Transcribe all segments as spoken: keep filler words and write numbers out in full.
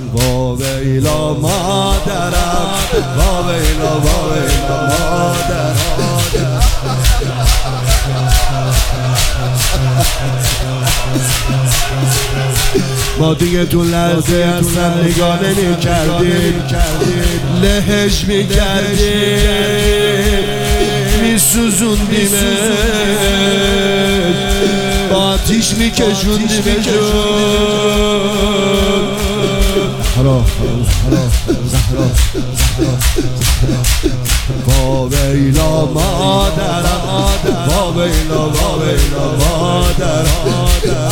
وا ویلا مادرم، وا ویلا وا ویلا مادرم. ما دیگه تو لحظه اصلا نگاه نمی کردیم، لهش می کردیم، می سوزوندیمش، با آتیش می کشوندیمش. زهرا زهرا وا ویلا مادرم، وا ویلا وا ویلا مادرم.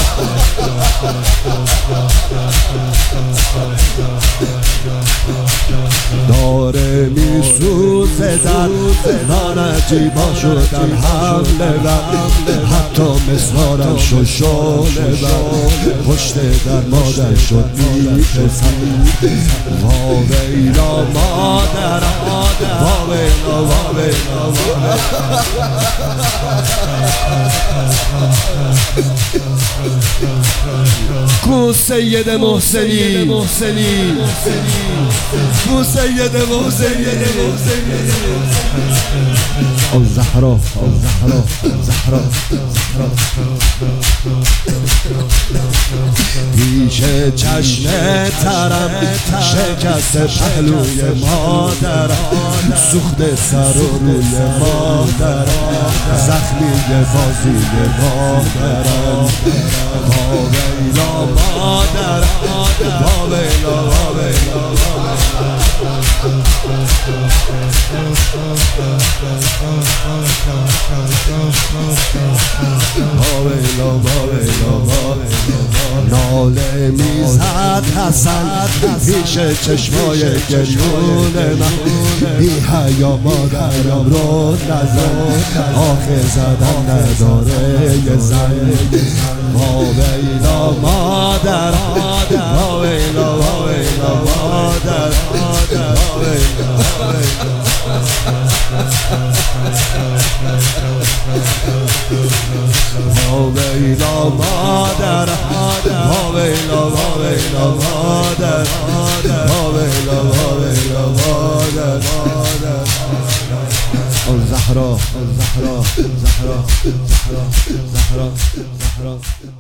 داره می سوزه در من عجیبا شدن حمله بر، حتی مصرارم شد شاله بر، پشت در مادر شد می رسم. وا ویلا مادرم، وا ویلا وا ویلا کو سید محسنی، کو سید محسنی. او زهرا، او زهرا، زهرا پیش چشم ترم شکست پهلوی مادرم، سوخت سر و روی مادرم، زخمی بازوی مادرم. وا ویلا مادرم، وا ویلا وا ویلا. وا ویلا وا ویلا. ناله میزد حسن پیش چشمای گلون من، بی حیا مادرم رو نزن، آخه زدن نداره یه زن. وا ویلا مادرم، وا ویلا وا ویلا مادرم، وا ویلا. وا ویلا مادرم، وا ویلا وا ویلا مادرم، وا ویلا وا ویلا مادرم. او زهرا، او زهرا، زهرا، زهرا، زهرا، زهرا.